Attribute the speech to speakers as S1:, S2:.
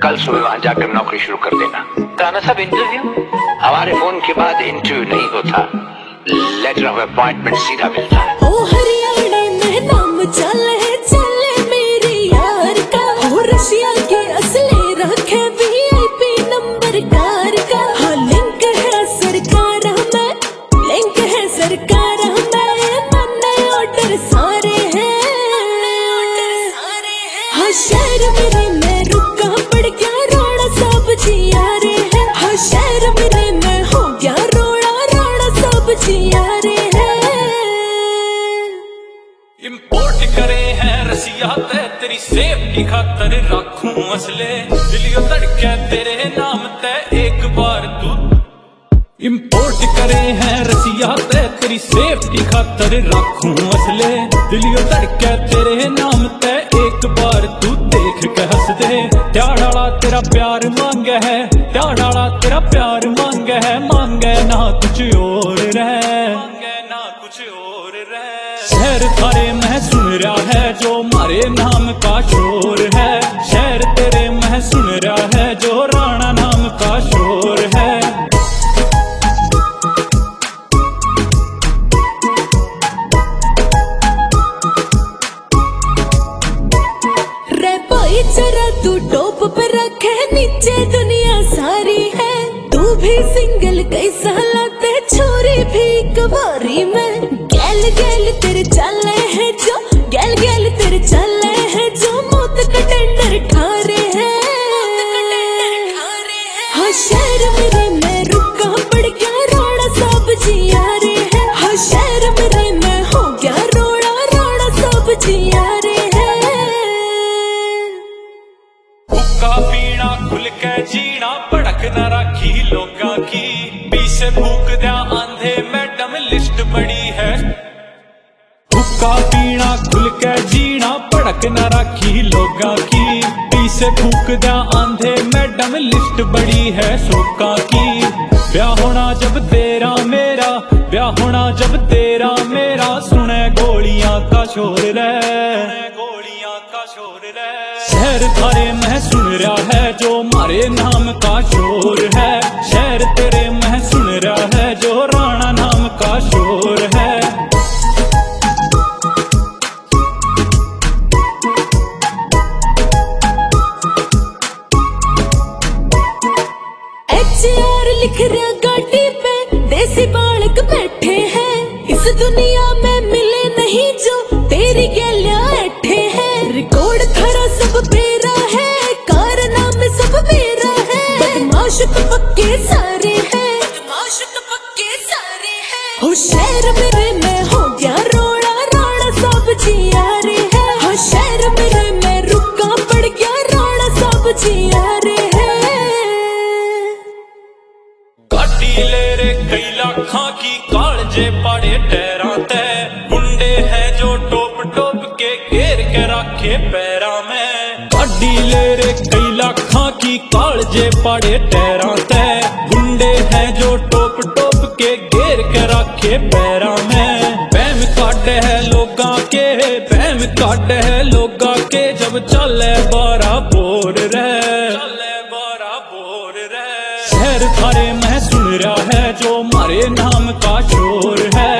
S1: कल सुबह वहां जाकर नौकरी शुरू कर देना। कराना सब इंटरव्यू, हमारे फोन के बाद इंटरव्यू नहीं होता, लेटर ऑफ अपॉइंटमेंट सीधा मिलता है।
S2: ओ हरियाणा में नाम चले मेरे यार का, हो रशिया के असली रखे VIP नंबर कार का। हाँ लिंक है सरकार में, लिंक है सरकार में, मन्ने ऑर्डर सारे हैं। हाँ शहर मेरे में रुका पड़ गया रोड़ा सब जियारे हैं। हाँ शहर मेरे में हो गया रोड़ा सब जियारे हैं।
S3: इंपोर्ट करे हैं रसिया ते तेरी सेफ्टी खातर रखूं असले, दिलियो धड़के तेरे नाम ते एक बार तू। इंपोर्ट करे हैं रसिया ते तेरी सेफ्टी खातर रखूं असले, दिलियो धड़के तेरे नाम ते एक बार तू देख के हंस दे। त्याड़ाला तेरा प्यार मांगे है, त्याड़ाला तेरा प्यार मांगे है, मांगे ना कुछ और रह, मांगे ना कुछ और रह। शहर थारे मैं सुन रहा है जो मारे नाम का शोर है, शहर तेरे मैं सुन रहा है जो राणा नाम का शोर है।
S2: जरा तू टॉप पर रखे, नीचे दुनिया सारी है। तू भी सिंगल कई सालाते, छोरी भी कवारी में। गैल गैल तेरे चले हैं जो, गैल गैल तेरे चले हैं जो, मौत का टेंडर ठारे हैं। हाँ शहर मेरे में रुका पड़ गया रोड़ा सब जियारे हैं। हाँ शहर मेरे में हो गया रोड़ा सब जियारे हैं।
S3: हुक्का पीना खुल के जीना, भड़क न राखी लोगा की, पीछे फूक दिया आंधे मैडम लिस्ट बड़ी है। हुक्का पीना खुल के जीना, भड़क न राखी लोगा की, पीछे फूक दिया आंधे मैडम लिस्ट बड़ी है शोका की। ब्याह होना जब तेरा मेरा, ब्याह होना जब तेरा मेरा, सुने गोलियां का शोर रे, गोलियां का शोर रे। शहर थारे मैं सुन रहा है जो मारे नाम का शोर है, शहर तेरे मैं सुन रहा है जो राणा नाम का शोर है।
S2: HR लिख रहा गाड़ी पे, देसी बालक बैठे हैं। इस दुनिया में मिले नहीं जो तेरी गैलियां ऐठे हैं। रिकॉर्ड थारा सब मेरा है, कारनामे सब मेरा है। बदमाश तो पक्के सारे हैं, बदमाश तो पक्के सारे हैं। हो शहर मेरे में हो गया रोड़ा सब जियारे हैं। हो शहर मेरे में रुका पड़ गया रोड़ा सब जियारे हैं।
S3: गाड़ी ले रे कई लाखां की, कालजे पाड़े टैरां ते, गुंडे हैं जो टोप टोप के घेर के रखे पैरा में। गाड़ी ले रे कई लाखां की, कालजे पाड़े टैरां ते, गुंडे हैं जो टोप टोप के घेर के रखे पैरा में। बहम काटे है लोगां के, बहम काटे है लोगां के, जब चले बारा बोर रह, चले बारा बोर रह। शहर थारे मैं सुन रहा है जो मारे नाम का शोर है,